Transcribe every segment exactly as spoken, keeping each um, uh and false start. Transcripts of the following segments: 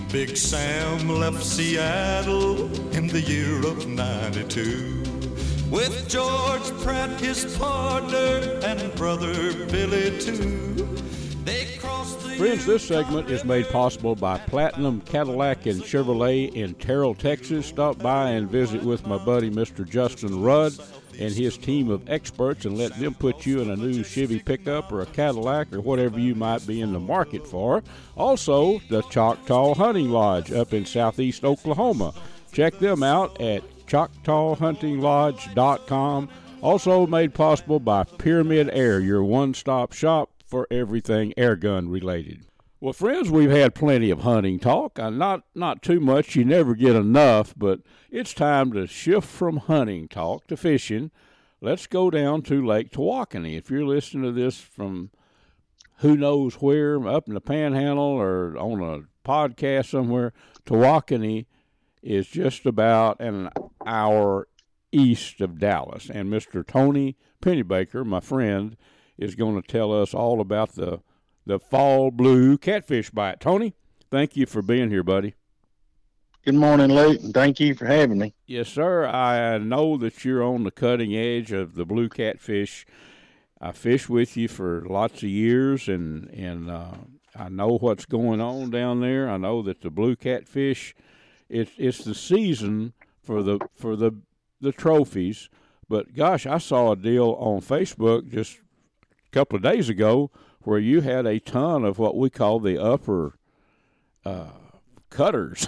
Big Sam left Seattle in the year of ninety-two with George Pratt, his partner, and brother Billy too. They crossed the Friends, this segment is made possible by Platinum Cadillac and Chevrolet in Terrell, Texas. Stop by and visit with my buddy Mister Justin Rudd and his team of experts and let them put you in a new Chevy pickup or a Cadillac or whatever you might be in the market for. Also, the Choctaw Hunting Lodge up in southeast Oklahoma. Check them out at choctaw hunting lodge dot com. Also made possible by Pyramid Air, your one-stop shop for everything airgun related. Well, friends, we've had plenty of hunting talk. Uh, not not too much. You never get enough, but it's time to shift from hunting talk to fishing. Let's go down to Lake Tawakoni. If you're listening to this from who knows where, up in the Panhandle or on a podcast somewhere, Tawakoni is just about an hour east of Dallas. And Mister Tony Pennybaker, my friend, is going to tell us all about the the fall blue catfish bite. Tony, thank you for being here, buddy. Good morning, Luke, and thank you for having me. Yes, sir. I know that you're on the cutting edge of the blue catfish. I fished with you for lots of years, and, and uh, I know what's going on down there. I know that the blue catfish, it's it's the season for the for the the trophies. But gosh, I saw a deal on Facebook just a couple of days ago where you had a ton of what we call the upper uh, cutters,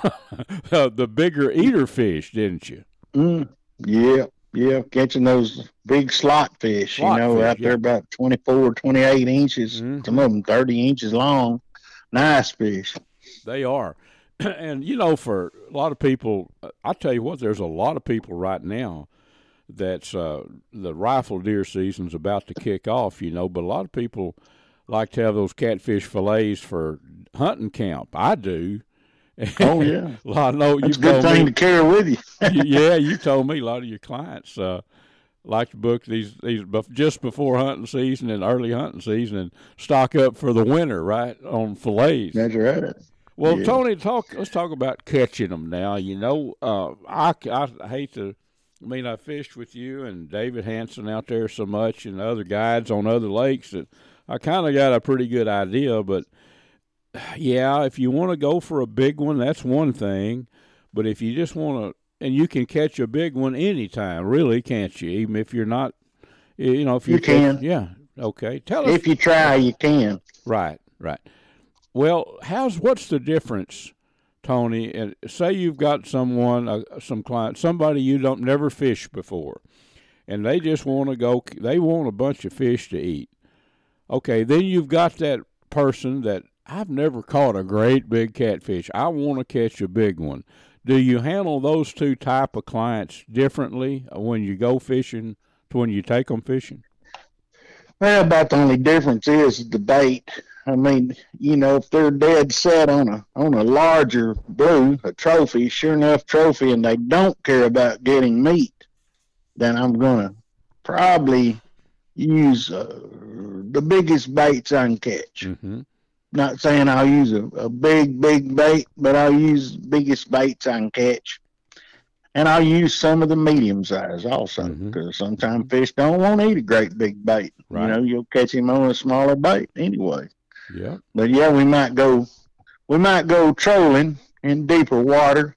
the bigger eater fish, didn't you? Mm, yeah, yeah, catching those big slot fish, Slot you know, fish, out yeah. there about twenty-four, twenty-eight inches, Mhm. some of them thirty inches long. Nice fish. They are. And, you know, for a lot of people, I tell you what, there's a lot of people right now that's uh, the rifle deer season's about to kick off, you know, but a lot of people like to have those catfish fillets for hunting camp. I do. Oh, yeah. I know That's a you've good told thing me, to carry with you. yeah, you told me a lot of your clients uh, like to book these these bef- just before hunting season and early hunting season and stock up for the winter, right, on fillets. That's right. Well, Yeah. Tony, talk. Let's talk about catching them now. You know, uh, I, I hate to. I mean, I fished with you and David Hanson out there so much, and other guides on other lakes that I kind of got a pretty good idea. But yeah, if you want to go for a big one, that's one thing. But if you just want to, and you can catch a big one anytime, really, can't you? Even if you're not, you know, if you You can. catch- yeah. Okay. Tell us. If you try, you can. Right, right. Well, how's what's the difference, Tony? And say you've got someone, uh, some client, somebody you don't never fished before, and they just want to go. They want a bunch of fish to eat. Okay, then you've got that person that I've never caught a great big catfish. I want to catch a big one. Do you handle those two type of clients differently when you go fishing to when you take them fishing? Well, about the only difference is the bait. I mean, you know, if they're dead set on a on a larger blue, a trophy, sure enough trophy, and they don't care about getting meat, then I'm gonna probably use uh, the biggest baits I can catch. Mm-hmm. Not saying I'll use a, a big, big bait, but I'll use the biggest baits I can catch. And I'll use some of the medium size also, Mhm. because sometimes fish don't want to eat a great big bait. Right. You know, you'll catch him on a smaller bait anyway. Yeah. But yeah, we might go, we might go trolling in deeper water,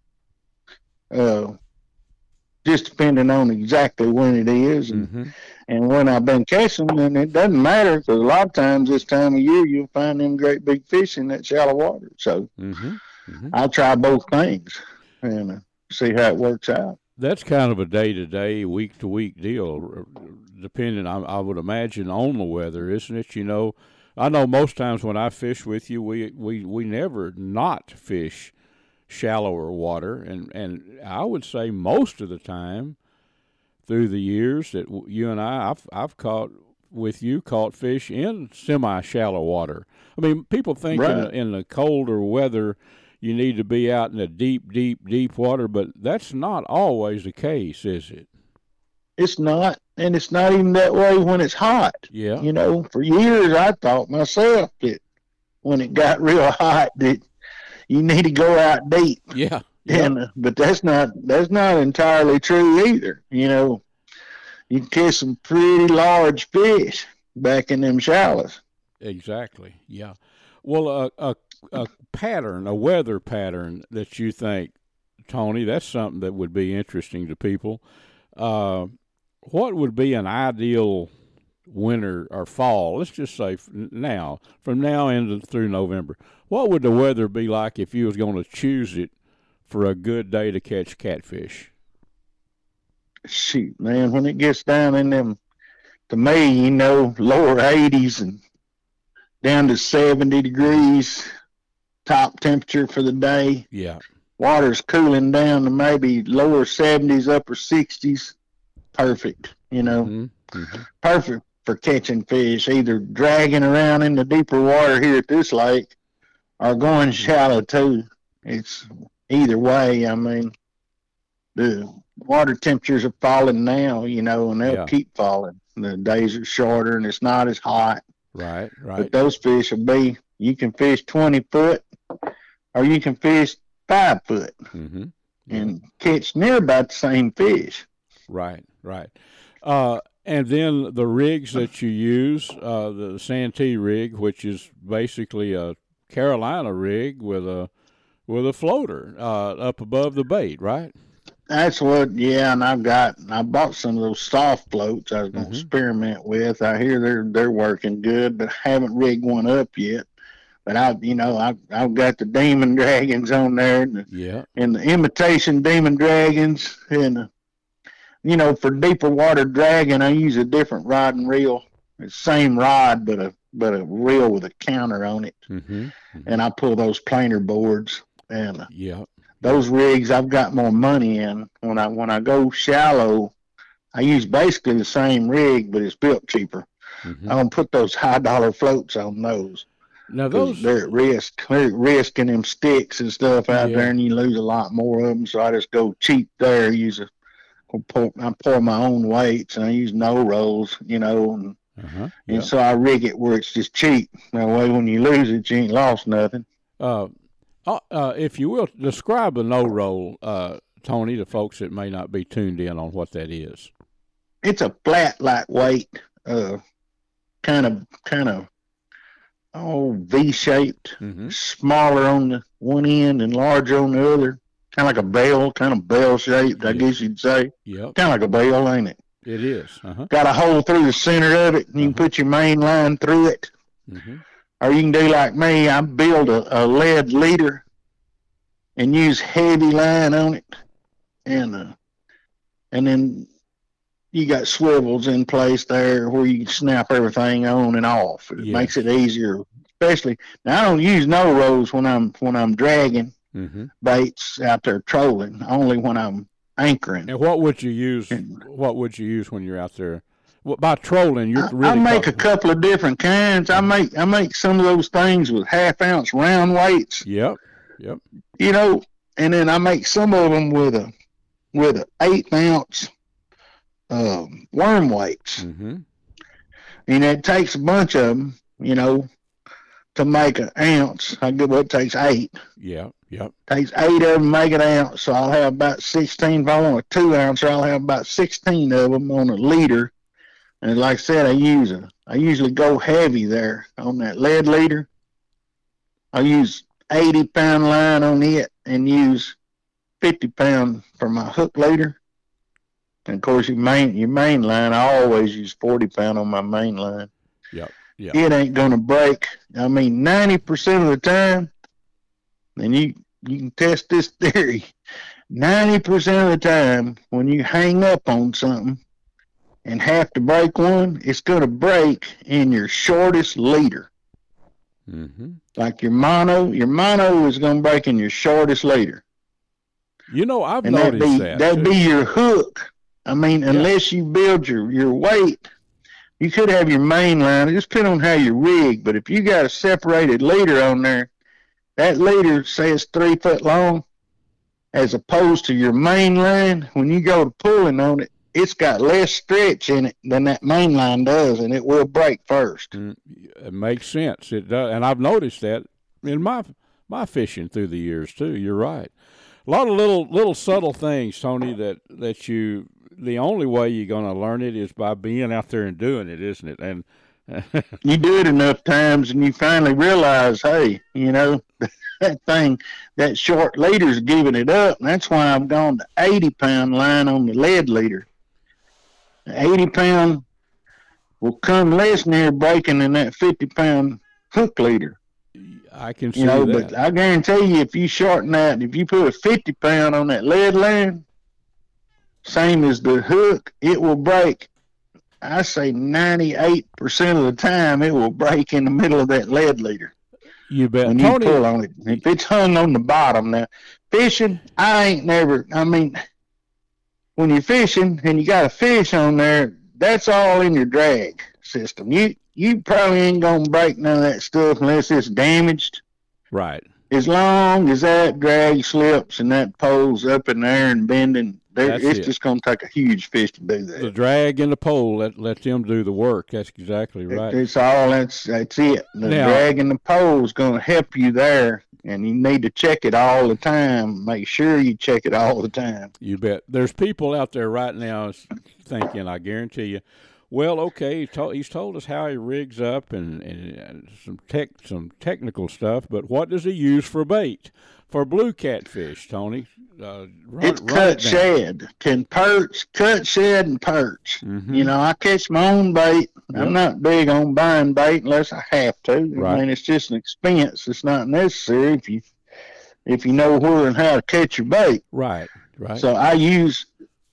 uh, just depending on exactly when it is and, Mm-hmm. and when I've been catching. And it doesn't matter, because a lot of times this time of year you'll find them great big fish in that shallow water. So Mm-hmm. Mm-hmm. I'll try both things and uh, see how it works out. That's kind of a day-to-day, week-to-week deal, depending, I, I would imagine, on the weather, isn't it? You know, I know most times when I fish with you, we, we, we never not fish shallower water, and, and I would say most of the time through the years that you and I, I've, I've caught with you, caught fish in semi-shallow water. I mean, people think Right. in, the, in the colder weather you need to be out in the deep, deep, deep water, but that's not always the case, is it? It's not, and it's not even that way when it's hot. Yeah. You know, for years I thought myself that when it got real hot that you need to go out deep. Yeah. Yep. And uh, but that's not that's not entirely true either. You know, you can catch some pretty large fish back in them shallows. Exactly. Yeah. Well, a, a a pattern, a weather pattern that you think, Tony, that's something that would be interesting to people. Uh, what would be an ideal winter or fall? Let's just say now, from now into through November. What would the weather be like if you was going to choose it for a good day to catch catfish? Shoot, man, when it gets down in them, to me, you know, lower eighties and down to seventy degrees, top temperature for the day. Yeah. Water's cooling down to maybe lower seventies, upper sixties. Perfect, you know. Mm-hmm. Mm-hmm. Perfect for catching fish, either dragging around in the deeper water here at this lake or going shallow too. It's either way. I mean, the water temperatures are falling now, you know, and they'll Yeah. keep falling. The days are shorter and it's not as hot. Right, right. But those fish will be, you can fish twenty foot or you can fish five foot Mm-hmm. and catch near about the same fish. Right, right. Uh, and then the rigs that you use, uh, the Santee rig, which is basically a Carolina rig with a with a floater uh, up above the bait, right? That's what, yeah, and I've got, I bought some of those soft floats I was going to Mhm. experiment with. I hear they're they're working good, but I haven't rigged one up yet. But I, you know, I've I've got the Demon Dragons on there, and the, Yeah. and the imitation Demon Dragons, and uh, you know, for deeper water dragging, I use a different rod and reel. It's the same rod, but a but a reel with a counter on it, Mm-hmm. Mm-hmm. and I pull those planer boards. And uh, Yeah. those rigs I've got more money in. When I when I go shallow, I use basically the same rig, but it's built cheaper. Mm-hmm. I don't put those high dollar floats on those. Now 'Cause those. they're at risk. They're at risking them sticks and stuff out Yeah. there, and you lose a lot more of them. So I just go cheap there. Use a pour, I pour my own weights, and I use no rolls, you know, and, Uh-huh. Yeah. and so I rig it where it's just cheap. That way, when you lose it, you ain't lost nothing. Uh, uh, uh, if you will, describe a no roll, uh, Tony, to folks that may not be tuned in on what that is. It's a flat, lightweight, uh, kind of, kind of, oh, V-shaped. Mm-hmm. Smaller on the one end and larger on the other. Kind of like a bell, kind of bell shaped, I Yeah. guess you'd say. Yep. Kind of like a bell, ain't it? It is. Uh-huh. Got a hole through the center of it, and you can Uh-huh. put your main line through it. Mm-hmm. Or you can do like me, I build a, a lead leader and use heavy line on it. And uh, and then you got swivels in place there where you can snap everything on and off. It Yes. makes it easier, especially now. I don't use no rolls when I'm when I'm dragging Mm-hmm. baits out there trolling. Only when I'm anchoring. And what would you use? What would you use when you're out there? Well, by trolling, you're I, really. I make talking- a couple of different kinds. I make I make some of those things with half ounce round weights, Yep. Yep. you know, and then I make some of them with a with an eighth ounce um, worm weights. Mm-hmm. And it takes a bunch of them, you know, to make an ounce. I get what it takes eight. Yep. Yep. Takes eight of them to make an ounce, so I'll have about sixteen. If I want a two ouncer, I'll have about sixteen of them on a leader. And like I said, I use a, I usually go heavy there on that lead leader. I use eighty pound line on it and use fifty pound for my hook leader. And of course, your main your main line, I always use forty pound on my main line. Yep. Yep. It ain't gonna break. I mean, ninety percent of the time, and you you can test this theory. Ninety percent of the time, when you hang up on something and have to break one, it's gonna break in your shortest leader. Mm-hmm. Like your mono, your mono is gonna break in your shortest leader. You know, I've And that'd noticed be that. that'd too. be your hook. I mean, unless you build your, your weight, you could have your main line. It just depends on how you rig. But if you got a separated leader on there, that leader says three foot long, as opposed to your main line. When you go to pulling on it, it's got less stretch in it than that main line does, and it will break first. Mm, it makes sense. It does, and I've noticed that in my my fishing through the years too. You're right. A lot of little little subtle things, Tony, that that you. The only way you're going to learn it is by being out there and doing it, isn't it? And you do it enough times, and you finally realize, hey, you know, that thing, that short leader's giving it up. And that's why I've gone to eighty pound line on the lead leader. eighty pound will come less near breaking than that fifty pound hook leader. I can see you know, that. But I guarantee you, if you shorten that, if you put a fifty pound on that lead line, same as the hook, it will break. I say ninety-eight percent of the time it will break in the middle of that lead leader. You bet. When Tony, you pull on it. If it's hung on the bottom now, fishing, I ain't never, I mean, when you're fishing and you got a fish on there, that's all in your drag system. You you probably ain't going to break none of that stuff unless it's damaged. Right. As long as that drag slips and that pole's up in there and bending, it's it. just going to take a huge fish to do that. The drag and the pole, let let them do the work. That's exactly right. It's all, that's, that's it. The now, drag and the pole is going to help you there, and you need to check it all the time. Make sure you check it all the time. You bet. There's people out there right now thinking, I guarantee you, well, okay, he told, he's told us how he rigs up and, and, and some tech, some technical stuff, but what does he use for bait? For blue catfish, Tony? Uh, run, it's run cut it shad, can perch, cut shad and perch. Mm-hmm. You know, I catch my own bait. Yep. I'm not big on buying bait unless I have to. Right. I mean, it's just an expense. It's not necessary if you if you know where and how to catch your bait. Right, right. So I use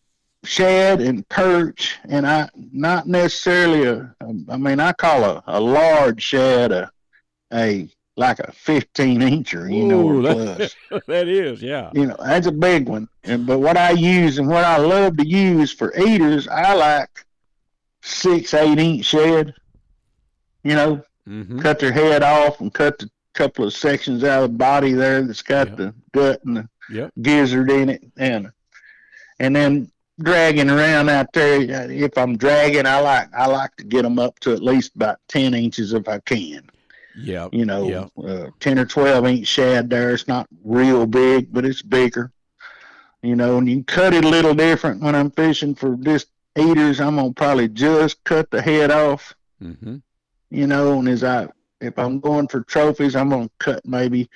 shad and perch, and I not necessarily a. I mean, I call a, a large shad a a like a fifteen incher, you know, Ooh, or that, plus. That is, yeah. You know, that's a big one. And but what I use and what I love to use for eaters, I like six, eight inch shad. You know, mm-hmm. cut their head off and cut the couple of sections out of the body there that's got yep. the gut and the yep. gizzard in it, and and then dragging around out there. If I'm dragging, I like I like to get them up to at least about ten inches if I can. Yeah, you know, yep. uh, ten or twelve inch shad there. It's not real big, but it's bigger. You know, and you can cut it a little different when I'm fishing for just eaters. I'm gonna probably just cut the head off. Mm-hmm. You know, and as I if I'm going for trophies, I'm gonna cut maybe,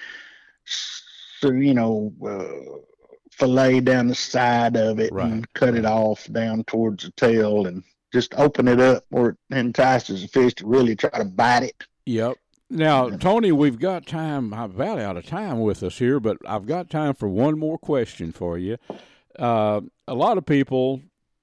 so, you know, uh, fillet down the side of it right. and cut it off down towards the tail and just open it up where it entices the fish to really try to bite it. Yep. Now, Tony, we've got time. I'm about out of time with us here, but I've got time for one more question for you. Uh, a lot of people,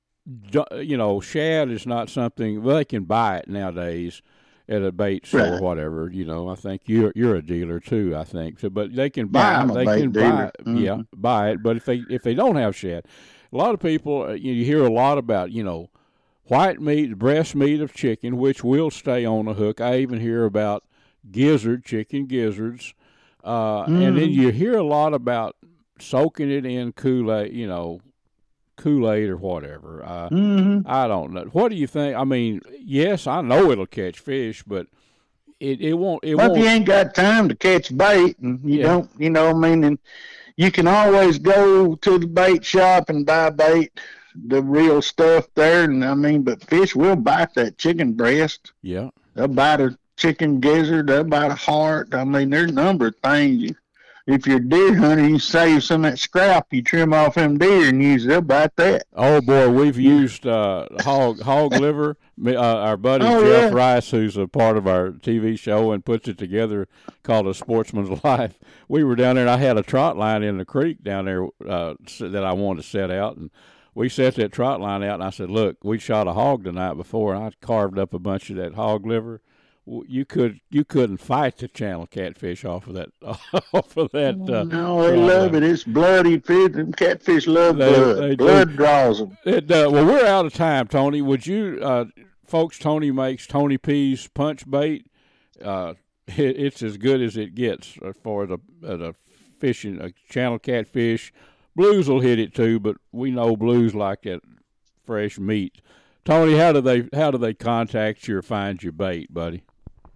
you know, shad is not something, well, they can buy it nowadays at a bait store right. or whatever. You know, I think you're you're a dealer too, I think. So, but they can buy yeah, it. I'm a They bait can dealer. buy it. Mm-hmm. Yeah, buy it. But if they if they don't have shad, a lot of people, you, you hear a lot about, you know, white meat, breast meat of chicken, which will stay on a hook. I even hear about gizzard, chicken gizzards, uh, mm. and then you hear a lot about soaking it in Kool-Aid, you know, Kool-Aid or whatever. Uh, mm-hmm. I don't know. What do you think? I mean, yes, I know it'll catch fish, but it, it won't. It well, won't. if you ain't got time to catch bait, and you yeah. don't, you know, I mean, and you can always go to the bait shop and buy bait, the real stuff there. And I mean, but fish will bite that chicken breast. Yeah, they'll bite a chicken gizzard, they'll bite a heart. I mean, there's a number of things. You, if you're a deer hunter, you save some of that scrap, you trim off them deer and use it, they'll bite that. Oh, boy, we've used uh, hog hog liver. Uh, our buddy oh, Jeff yeah. Rice, who's a part of our T V show and puts it together, called A Sportsman's Life. We were down there, and I had a trot line in the creek down there uh, that I wanted to set out, and we set that trot line out, and I said, look, we shot a hog the night before, and I carved up a bunch of that hog liver. You could you couldn't fight the channel catfish off of that off of that. Uh, no, they love it. It's bloody fish. Them catfish love they, blood. They blood do. draws them. It, uh, well, we're out of time, Tony. Would you, uh, folks? Tony makes Tony P's punch bait. Uh, it, it's as good as it gets for the uh, the fishing a channel catfish. Blues will hit it too, but we know blues like that fresh meat. Tony, how do they how do they contact you or find your bait, buddy?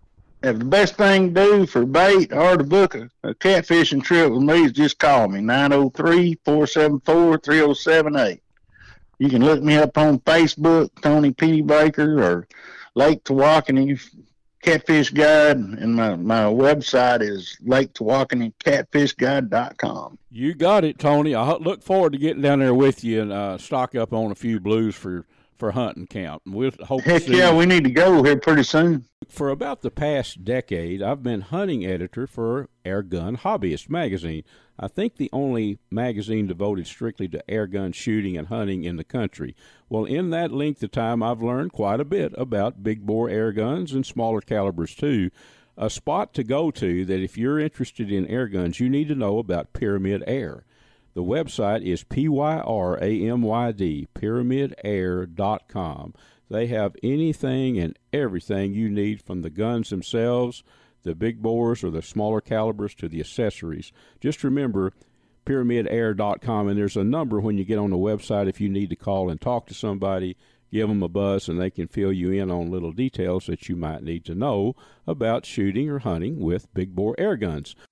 if the best thing to do for bait or to book a, a catfishing trip with me is just call me, nine oh three, four seven four, three oh seven eight. You can look me up on Facebook, Tony P. Baker, or Lake Tawakoni Catfish Guide, and my, my website is Lake Tawakoni Catfish Guide dot com. You got it, Tony. I look forward to getting down there with you and uh, stock up on a few blues for, for hunting camp. We'll hope Heck to see yeah, you. we need to go here pretty soon. For about the past decade, I've been hunting editor for Air Gun Hobbyist magazine. I think the only magazine devoted strictly to air gun shooting and hunting in the country. Well, in that length of time, I've learned quite a bit about big bore air guns and smaller calibers too. A spot to go to that if you're interested in air guns, you need to know about Pyramyd Air. The website is P Y R A M Y D, pyramyd air dot com. They have anything and everything you need, from the guns themselves, the big bores or the smaller calibers, to the accessories. Just remember pyramyd air dot com, and there's a number when you get on the website if you need to call and talk to somebody. Give them a buzz, and they can fill you in on little details that you might need to know about shooting or hunting with big bore air guns.